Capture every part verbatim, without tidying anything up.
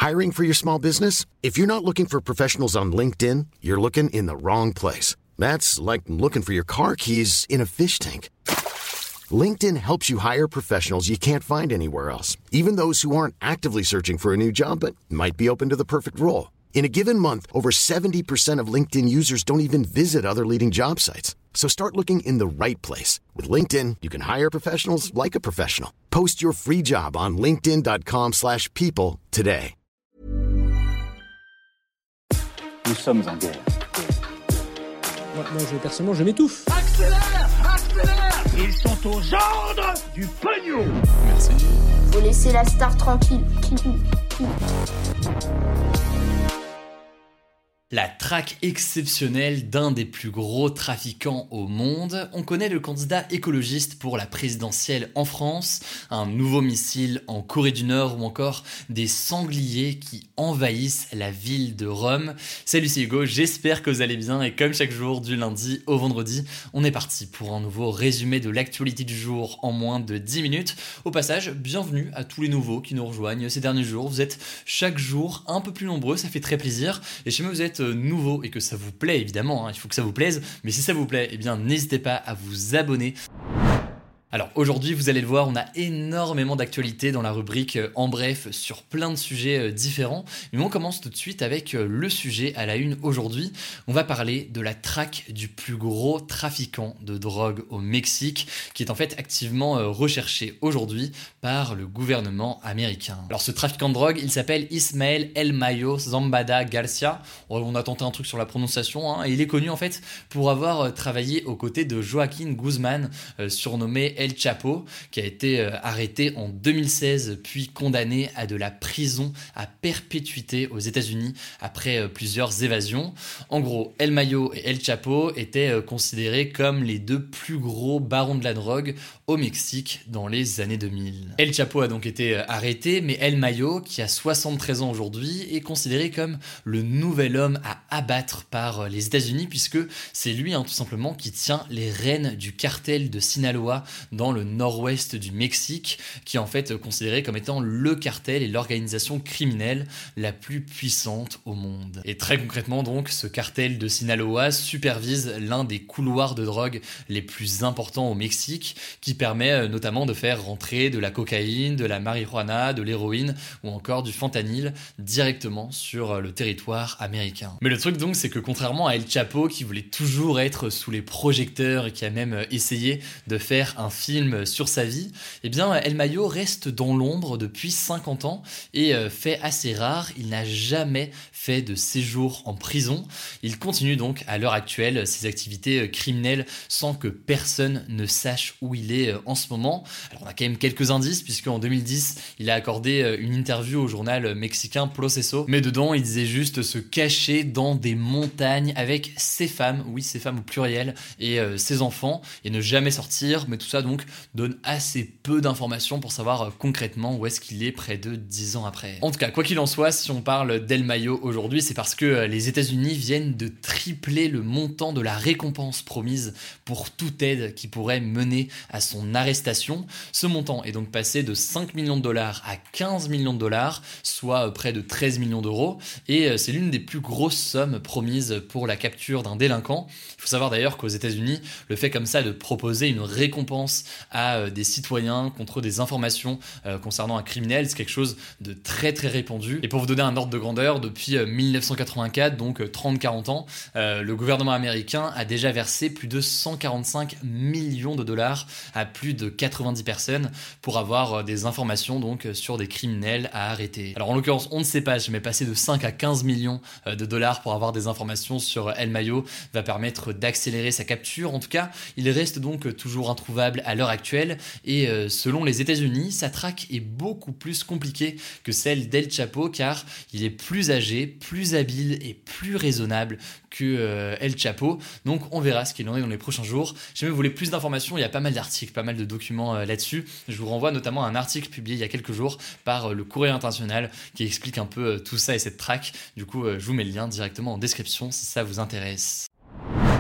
Hiring for your small business? If you're not looking for professionals on LinkedIn, you're looking in the wrong place. That's like looking for your car keys in a fish tank. LinkedIn helps you hire professionals you can't find anywhere else, even those who aren't actively searching for a new job but might be open to the perfect role. In a given month, over seventy percent of LinkedIn users don't even visit other leading job sites. So start looking in the right place. With LinkedIn, you can hire professionals like a professional. Post your free job on linkedin.com slash people today. Nous sommes en guerre. Moi, moi je, personnellement, je m'étouffe. Accélère, accélère. Ils sont aux ordres du pognon. Merci. Faut laisser la star tranquille. La traque exceptionnelle d'un des plus gros trafiquants au monde. On connaît le candidat écologiste pour la présidentielle en France, un nouveau missile en Corée du Nord ou encore des sangliers qui envahissent la ville de Rome. Salut, c'est Hugo, j'espère que vous allez bien et comme chaque jour du lundi au vendredi, on est parti pour un nouveau résumé de l'actualité du jour en moins de dix minutes. Au passage, bienvenue à tous les nouveaux qui nous rejoignent ces derniers jours. Vous êtes chaque jour un peu plus nombreux, ça fait très plaisir. Et si vous êtes nouveau et que ça vous plaît, évidemment, hein, il faut que ça vous plaise, mais si ça vous plaît, eh bien n'hésitez pas à vous abonner. Alors aujourd'hui, vous allez le voir, on a énormément d'actualités dans la rubrique euh, en bref sur plein de sujets euh, différents. Mais on commence tout de suite avec euh, le sujet à la une aujourd'hui. On va parler de la traque du plus gros trafiquant de drogue au Mexique, qui est en fait activement euh, recherché aujourd'hui par le gouvernement américain. Alors ce trafiquant de drogue, il s'appelle Ismael El Mayo Zambada Garcia. On a tenté un truc sur la prononciation, hein, et il est connu en fait pour avoir euh, travaillé aux côtés de Joaquin Guzman, euh, surnommé El Chapo, qui a été euh, arrêté en deux mille seize puis condamné à de la prison à perpétuité aux États-Unis après euh, plusieurs évasions. En gros, El Mayo et El Chapo étaient euh, considérés comme les deux plus gros barons de la drogue au Mexique dans les années deux mille. El Chapo a donc été euh, arrêté, mais El Mayo, qui a soixante-treize ans aujourd'hui, est considéré comme le nouvel homme à abattre par euh, les États-Unis, puisque c'est lui hein, tout simplement qui tient les rênes du cartel de Sinaloa dans le nord-ouest du Mexique, qui est en fait considéré comme étant le cartel et l'organisation criminelle la plus puissante au monde. Et très concrètement donc, ce cartel de Sinaloa supervise l'un des couloirs de drogue les plus importants au Mexique, qui permet notamment de faire rentrer de la cocaïne, de la marijuana, de l'héroïne ou encore du fentanyl directement sur le territoire américain. Mais le truc donc, c'est que contrairement à El Chapo, qui voulait toujours être sous les projecteurs et qui a même essayé de faire un film sur sa vie, eh bien El Mayo reste dans l'ombre depuis cinquante ans et euh, fait assez rare, il n'a jamais fait de séjour en prison. Il continue donc à l'heure actuelle ses activités criminelles sans que personne ne sache où il est en ce moment. Alors on a quand même quelques indices puisqu'en deux mille dix, il a accordé une interview au journal mexicain Proceso, mais dedans il disait juste se cacher dans des montagnes avec ses femmes, oui ses femmes au pluriel, et euh, ses enfants, et ne jamais sortir, mais tout ça donc donne assez peu d'informations pour savoir euh, concrètement où est-ce qu'il est près de dix ans après. En tout cas, quoi qu'il en soit, si on parle d'El Mayo aujourd'hui, c'est parce que euh, les États-Unis viennent de tripler le montant de la récompense promise pour toute aide qui pourrait mener à son arrestation. Ce montant est donc passé de cinq millions de dollars à quinze millions de dollars, soit euh, près de treize millions d'euros, et euh, c'est l'une des plus grosses sommes promises pour la capture d'un délinquant. Il faut savoir d'ailleurs qu'aux États-Unis, le fait comme ça de proposer une récompense à euh, des citoyens contre des informations euh, concernant un criminel, c'est quelque chose de très très répandu. Et pour vous donner un ordre de grandeur, depuis euh, dix-neuf cent quatre-vingt-quatre, donc euh, trente à quarante ans, euh, le gouvernement américain a déjà versé plus de cent quarante-cinq millions de dollars à plus de quatre-vingt-dix personnes pour avoir euh, des informations donc euh, sur des criminels à arrêter. Alors en l'occurrence, on ne sait pas, mais passer de cinq à quinze millions euh, de dollars pour avoir des informations sur El Mayo va permettre d'accélérer sa capture. En tout cas, il reste donc euh, toujours introuvable à l'heure actuelle et euh, selon les États-Unis, sa traque est beaucoup plus compliquée que celle d'El Chapo car il est plus âgé, plus habile et plus raisonnable que euh, El Chapo. Donc on verra ce qu'il en est dans les prochains jours. Si jamais vous voulez plus d'informations, il y a pas mal d'articles, pas mal de documents euh, là-dessus. Je vous renvoie notamment à un article publié il y a quelques jours par euh, le Courrier International qui explique un peu euh, tout ça et cette traque. Du coup, euh, je vous mets le lien directement en description si ça vous intéresse.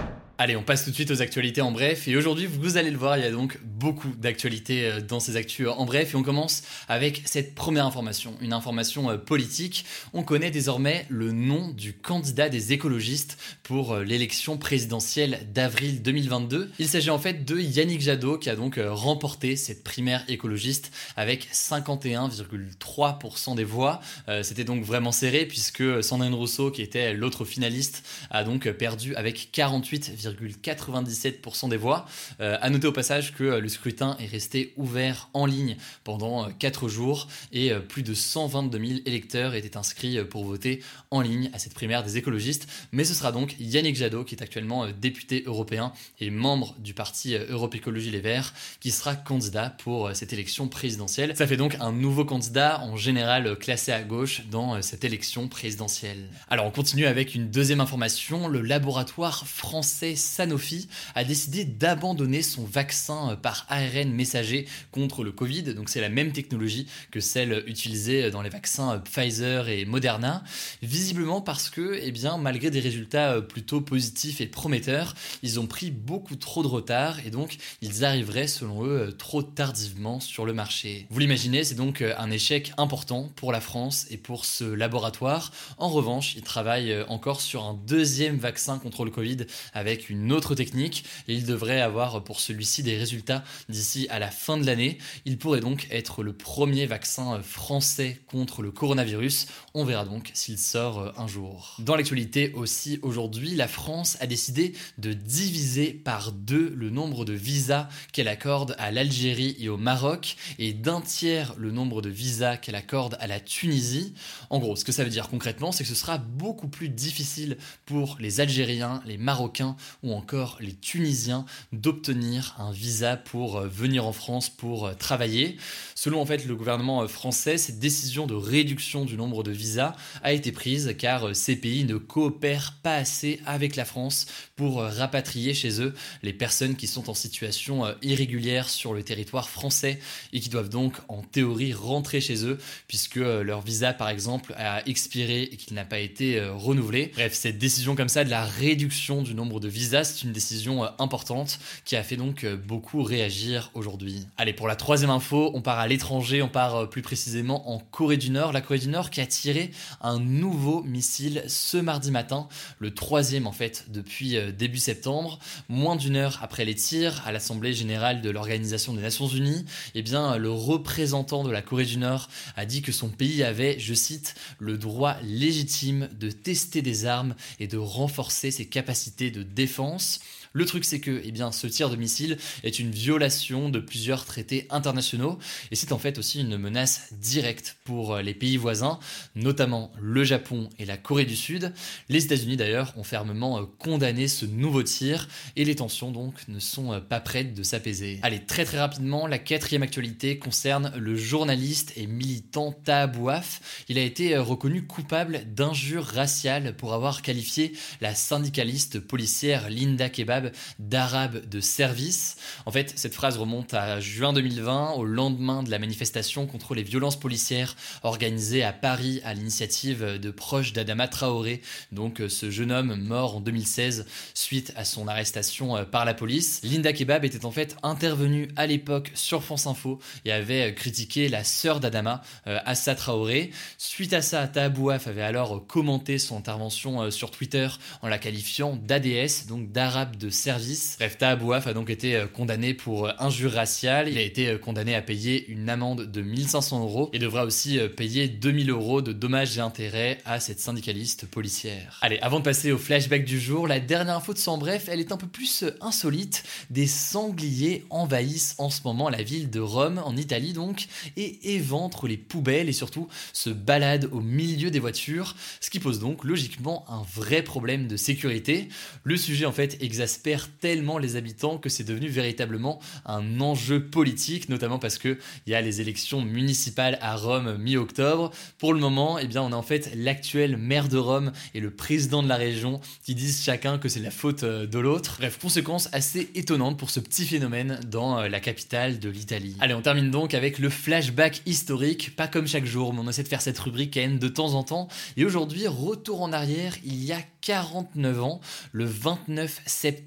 Allez, on passe tout de suite aux actualités en bref, et aujourd'hui, vous allez le voir, il y a donc beaucoup d'actualités dans ces actus en bref, et on commence avec cette première information, une information politique. On connaît désormais le nom du candidat des écologistes pour l'élection présidentielle d'avril deux mille vingt-deux. Il s'agit en fait de Yannick Jadot qui a donc remporté cette primaire écologiste avec cinquante et un virgule trois pour cent des voix. Euh, c'était donc vraiment serré puisque Sandrine Rousseau, qui était l'autre finaliste, a donc perdu avec quarante-huit virgule quatre-vingt-dix-sept pour cent des voix. Euh, à noter au passage que le scrutin est resté ouvert en ligne pendant quatre jours et plus de cent vingt-deux mille électeurs étaient inscrits pour voter en ligne à cette primaire des écologistes. Mais ce sera donc Yannick Jadot, qui est actuellement député européen et membre du parti Europe Écologie Les Verts, qui sera candidat pour cette élection présidentielle. Ça fait donc un nouveau candidat en général classé à gauche dans cette élection présidentielle. Alors on continue avec une deuxième information. Le laboratoire français Sanofi a décidé d'abandonner son vaccin par A R N messager contre le Covid. Donc c'est la même technologie que celle utilisée dans les vaccins Pfizer et Moderna. Visiblement parce que, eh bien, malgré des résultats plutôt positifs et prometteurs, ils ont pris beaucoup trop de retard et donc ils arriveraient selon eux trop tardivement sur le marché. Vous l'imaginez, c'est donc un échec important pour la France et pour ce laboratoire. En revanche, ils travaillent encore sur un deuxième vaccin contre le Covid avec une autre technique et ils devraient avoir pour celui-ci des résultats d'ici à la fin de l'année. Il pourrait donc être le premier vaccin français contre le coronavirus. On verra donc s'il sort un jour. Dans l'actualité aussi aujourd'hui, la France a décidé de diviser par deux le nombre de visas qu'elle accorde à l'Algérie et au Maroc et d'un tiers le nombre de visas qu'elle accorde à la Tunisie. En gros, ce que ça veut dire concrètement, c'est que ce sera beaucoup plus difficile pour les Algériens, les Marocains ou encore les Tunisiens d'obtenir un visa pour venir en France pour travailler. Selon en fait le gouvernement français, cette décision de réduction du nombre de visas a été prise car ces pays ne coopèrent pas assez avec la France pour rapatrier chez eux les personnes qui sont en situation irrégulière sur le territoire français et qui doivent donc en théorie rentrer chez eux puisque leur visa par exemple a expiré et qu'il n'a pas été renouvelé. Bref, cette décision comme ça de la réduction du nombre de visas, c'est une décision importante qui a fait donc beaucoup réagir aujourd'hui. Allez, pour la troisième info, on part à l'étranger, on part plus précisément en Corée du Nord. La Corée du Nord qui a tiré un nouveau missile ce mardi matin, le troisième en fait depuis début septembre. Moins d'une heure après les tirs à l'Assemblée générale de l'Organisation des Nations Unies, eh bien, le représentant de la Corée du Nord a dit que son pays avait, je cite, le droit légitime de tester des armes et de renforcer ses capacités de défense. Le truc, c'est que eh bien, ce tir de missile est une violation de plusieurs traités internationaux et c'est en fait aussi une menace directe pour les pays voisins, notamment le Japon et la Corée du Sud. Les États-Unis d'ailleurs ont fermement condamné ce nouveau tir et les tensions donc ne sont pas prêtes de s'apaiser. Allez, très très rapidement, la quatrième actualité concerne le journaliste et militant Taha Bouaf. Il a été reconnu coupable d'injures raciales pour avoir qualifié la syndicaliste policière Linda Kebab d'arabe de service. En fait, cette phrase remonte à juin deux mille vingt, au lendemain de la manifestation contre les violences policières organisée à Paris à l'initiative de proches d'Adama Traoré, donc ce jeune homme mort en deux mille seize suite à son arrestation par la police. Linda Kebab était en fait intervenue à l'époque sur France Info et avait critiqué la sœur d'Adama, Assa Traoré. Suite à ça, Taha Bouaf avait alors commenté son intervention sur Twitter en la qualifiant d'A D S, donc d'arabe de service. Bref, Taha Bouaf a donc été condamné pour injure raciale. Il a été condamné à payer une amende de mille cinq cents euros et devra aussi payer deux mille euros de dommages et intérêts à cette syndicaliste policière. Allez, avant de passer au flashback du jour, la dernière info de Sans Bref, elle est un peu plus insolite. Des sangliers envahissent en ce moment la ville de Rome, en Italie donc, et éventrent les poubelles et surtout se baladent au milieu des voitures, ce qui pose donc logiquement un vrai problème de sécurité. Le sujet en fait exaspère tellement les habitants que c'est devenu véritablement un enjeu politique, notamment parce que il y a les élections municipales à Rome mi-octobre. Pour le moment, eh bien, on a en fait l'actuel maire de Rome et le président de la région qui disent chacun que c'est la faute de l'autre. Bref, conséquence assez étonnante pour ce petit phénomène dans la capitale de l'Italie. Allez, on termine donc avec le flashback historique, pas comme chaque jour, mais on essaie de faire cette rubrique quand même de temps en temps. Et aujourd'hui, retour en arrière, il y a quarante-neuf ans, le vingt-neuf septembre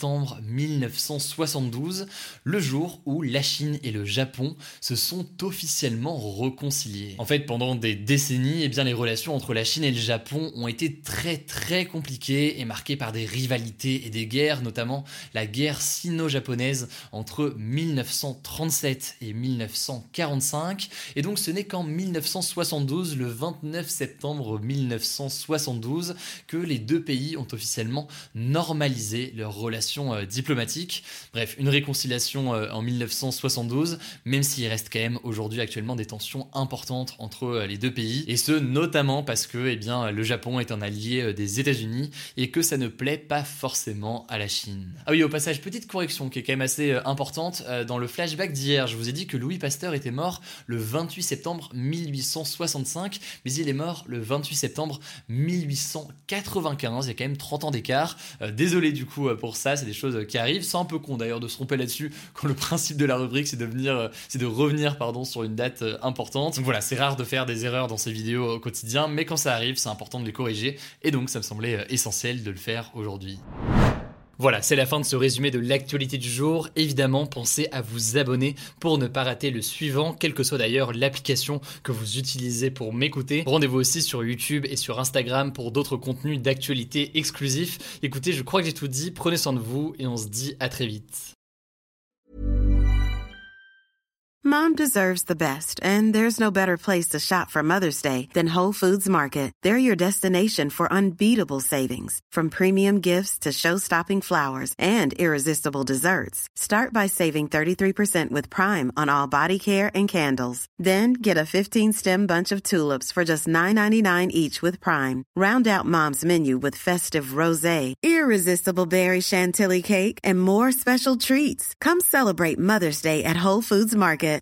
septembre mille neuf cent soixante-douze, le jour où la Chine et le Japon se sont officiellement réconciliés. En fait, pendant des décennies, eh bien, les relations entre la Chine et le Japon ont été très très compliquées et marquées par des rivalités et des guerres, notamment la guerre sino-japonaise entre mille neuf cent trente-sept et mille neuf cent quarante-cinq. Et donc ce n'est qu'en mille neuf cent soixante-douze, le vingt-neuf septembre mille neuf cent soixante-douze, que les deux pays ont officiellement normalisé leurs relations euh, diplomatiques. Bref, une réconciliation euh, en mille neuf cent soixante-douze, même s'il reste quand même aujourd'hui actuellement des tensions importantes entre euh, les deux pays, et ce notamment parce que eh bien, le Japon est un allié euh, des États-Unis et que ça ne plaît pas forcément à la Chine. Ah oui, au passage, petite correction qui est quand même assez euh, importante. Euh, dans le flashback d'hier, je vous ai dit que Louis Pasteur était mort le vingt-huit septembre mille huit cent soixante-cinq, mais il est mort le vingt-huit septembre mille huit cent quatre-vingt-quinze, il y a quand même trente ans d'écart. Euh, désolé du coup pour ça, c'est des choses qui arrivent. C'est un peu con d'ailleurs de se tromper là-dessus quand le principe de la rubrique c'est de, venir, euh, c'est de revenir pardon, sur une date euh, importante. Donc voilà, c'est rare de faire des erreurs dans ces vidéos au quotidien, mais quand ça arrive, c'est important de les corriger, et donc ça me semblait euh, essentiel de le faire aujourd'hui. Voilà, c'est la fin de ce résumé de l'actualité du jour. Évidemment, pensez à vous abonner pour ne pas rater le suivant, quelle que soit d'ailleurs l'application que vous utilisez pour m'écouter. Rendez-vous aussi sur YouTube et sur Instagram pour d'autres contenus d'actualité exclusifs. Écoutez, je crois que j'ai tout dit, prenez soin de vous et on se dit à très vite. Mom deserves the best, and there's no better place to shop for Mother's Day than Whole Foods Market. They're your destination for unbeatable savings, from premium gifts to show-stopping flowers and irresistible desserts. Start by saving thirty-three percent with Prime on all body care and candles. Then get a fifteen-stem bunch of tulips for just nine ninety-nine each with Prime. Round out Mom's menu with festive rosé, irresistible berry chantilly cake, and more special treats. Come celebrate Mother's Day at Whole Foods Market.